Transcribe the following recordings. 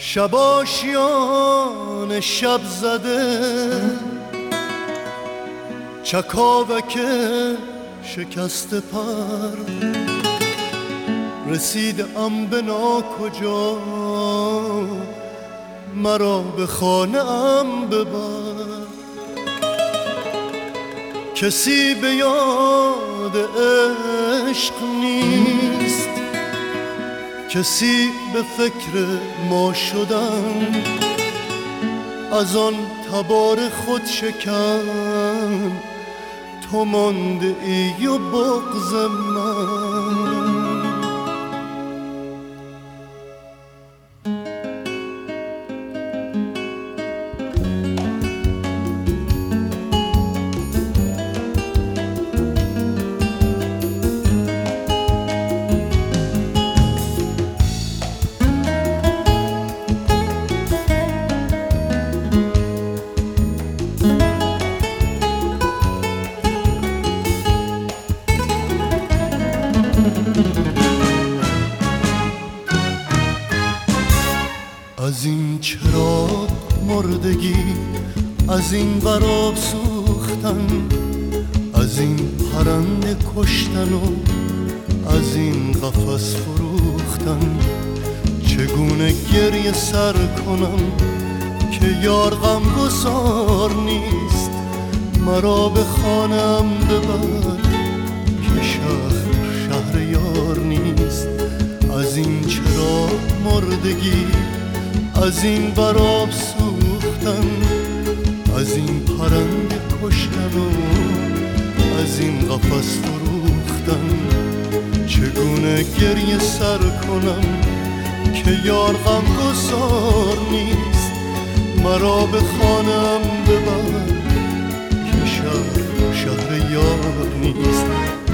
شب آشیان شب زده چکاوک شکست پر رسیدم به ناکجا مرا به خانه ام ببر کسی به یاد عشق نیست کسی به فکر ما شدن از آن تبار خود شکن تو مانده ای و بغض من از این چراغ مردگی از این وراب سوختن از این پرنده کشتن و از این قفس فروختن چگونه گریه سر کنم که یار غمگسار نیست مرا به خانم ببر که شهر یار نیست از این چراغ مردگی از این براب سوختن از این پرنده کشتن و از این قفس فروختن چگونه گریه سر کنم که یار غمگسار نیست مرا به خانم ببر که شهر یار نیست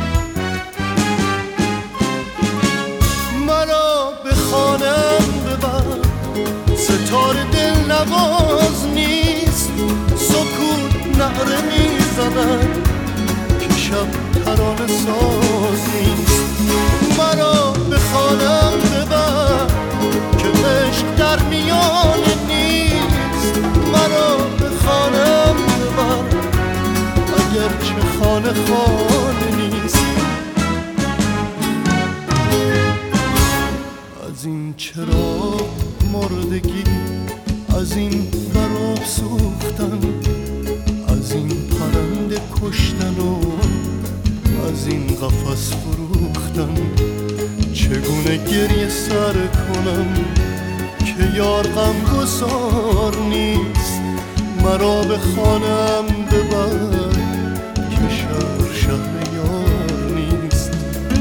مرا به خانم ببر ستار دل نواز نیست سکوت نعره میزند که شب ترانه ساز نیست مرا به خانم ببر که عشق در میانه نیست مرا به خانم ببر اگرچه خانه نیست از این چراغ مردگی از این براب سوختن از این پرنده کشتن و از این قفس فروختن چگونه گریه سر کنم که یار غمگسار نیست مرا به خانم ببر که شهر یار نیست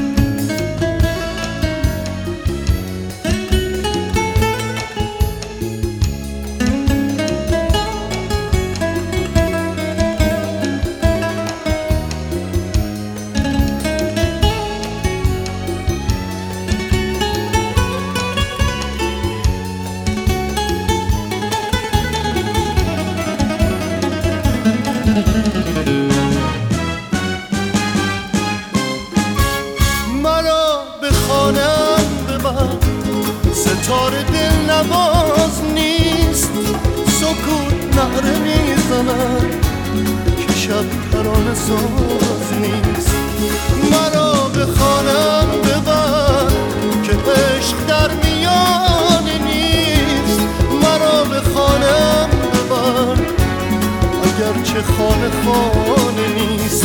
مرا به خانم ببر ستار دل نواز نیست سکوت نعره میزند که شب ترانه ساز نیست مرا به خانم ببر که عشق در میانه نیست مرا به خانم ببر اگرچه خانه نیست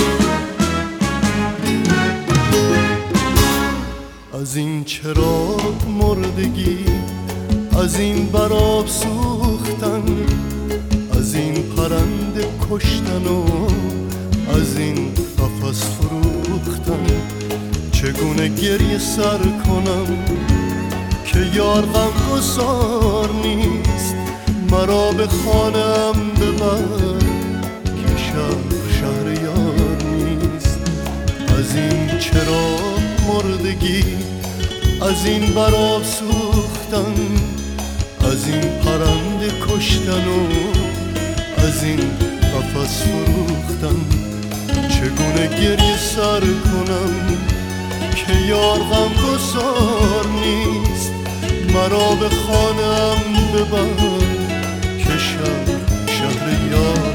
از این چراغ مردگی از این براب سوختن از این پرنده کشتن و از این قفس فروختن چگونه گریه سر کنم که یار غمگسار نیست مرا به خانم ببر که شهر یار نیست از این چراغ مردگی از این براب سوختن از این پرنده کشتن و از این قفس فروختن چگونه گریه سر کنم که یار غمگسار نیست مرا به خانم ببر که شهر یار